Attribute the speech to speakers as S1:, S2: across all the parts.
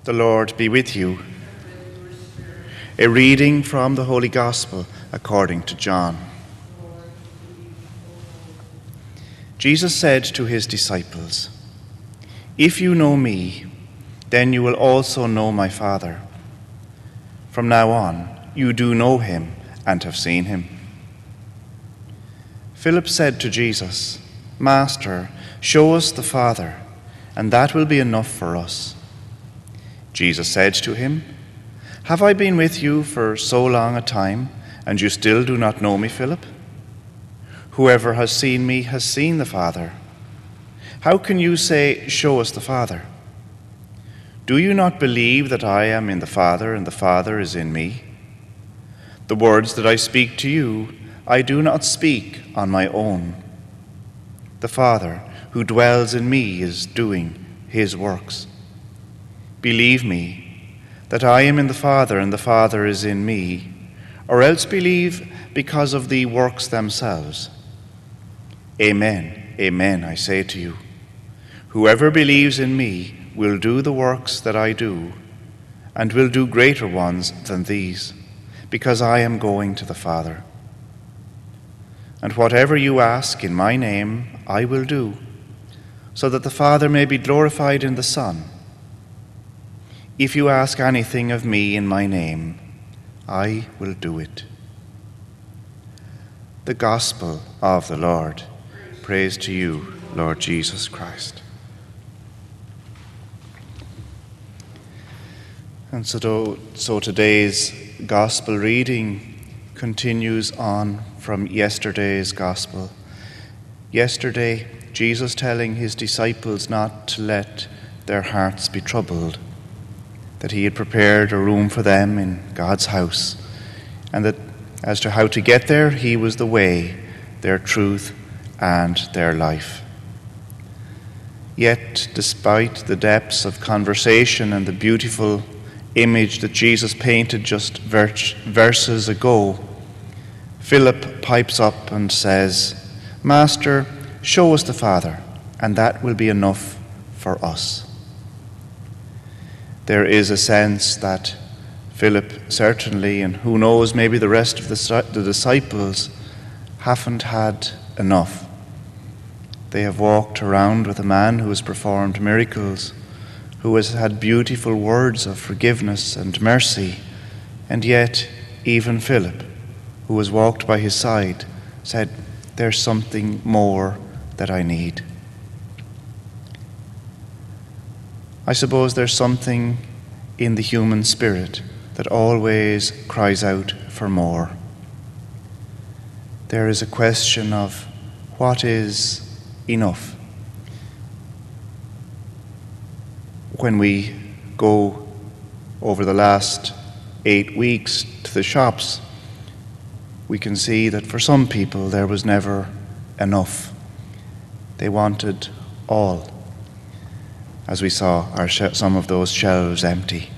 S1: The Lord be with you. A reading from the Holy Gospel according to John. Jesus said to his disciples, "If you know me, then you will also know my Father. From now on, you do know him and have seen him." Philip said to Jesus, "Master, show us the Father, and that will be enough for us." Jesus said to him, "Have I been with you for so long a time, and you still do not know me, Philip? Whoever has seen me has seen the Father. How can you say, 'Show us the Father'? Do you not believe that I am in the Father and the Father is in me? The words that I speak to you, I do not speak on my own. The Father who dwells in me is doing his works. Believe me that I am in the Father and the Father is in me, or else believe because of the works themselves. Amen, amen, I say to you, whoever believes in me will do the works that I do, and will do greater ones than these, because I am going to the Father. And whatever you ask in my name, I will do, so that the Father may be glorified in the Son. If you ask anything of me in my name, I will do it." The Gospel of the Lord. Praise to you, Lord Jesus Christ. And so today's Gospel reading continues on from yesterday's Gospel. Yesterday, Jesus telling his disciples not to let their hearts be troubled, that he had prepared a room for them in God's house, and that as to how to get there, he was the way, their truth, and their life. Yet, despite the depths of conversation and the beautiful image that Jesus painted just verses ago, Philip pipes up and says, "Master, show us the Father, and that will be enough for us." There is a sense that Philip certainly, and who knows, maybe the rest of the disciples, haven't had enough. They have walked around with a man who has performed miracles, who has had beautiful words of forgiveness and mercy, and yet even Philip, who has walked by his side, said, "There's something more that I need." I suppose there's something in the human spirit that always cries out for more. There is a question of what is enough. When we go over the last 8 weeks to the shops, we can see that for some people there was never enough. They wanted all, as we saw some of those shelves empty.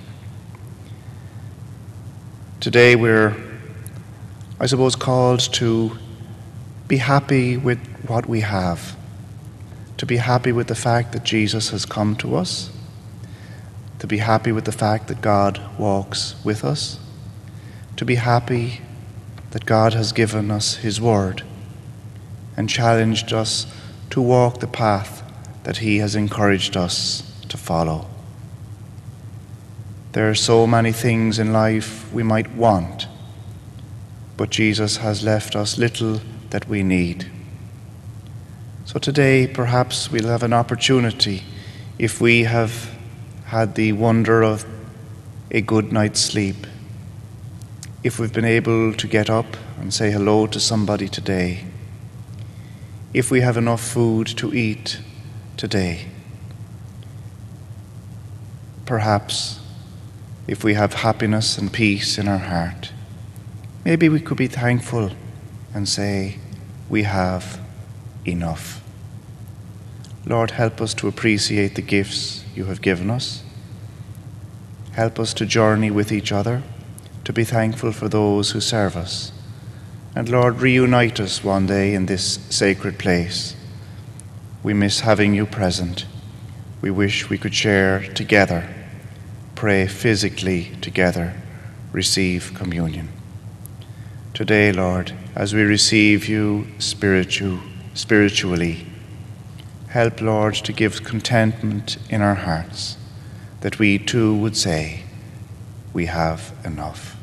S1: Today we're, I suppose, called to be happy with what we have, to be happy with the fact that Jesus has come to us, to be happy with the fact that God walks with us, to be happy that God has given us his word and challenged us to walk the path that he has encouraged us to follow. There are so many things in life we might want, but Jesus has left us little that we need. So today, perhaps we'll have an opportunity, if we have had the wonder of a good night's sleep, if we've been able to get up and say hello to somebody today, if we have enough food to eat today, perhaps if we have happiness and peace in our heart, maybe we could be thankful and say, we have enough. Lord, help us to appreciate the gifts you have given us. Help us to journey with each other, to be thankful for those who serve us. And Lord, reunite us one day in this sacred place. We miss having you present. We wish we could share together pray physically together, receive communion. Today, Lord, as we receive you spiritually, help, Lord, to give contentment in our hearts, that we too would say, we have enough.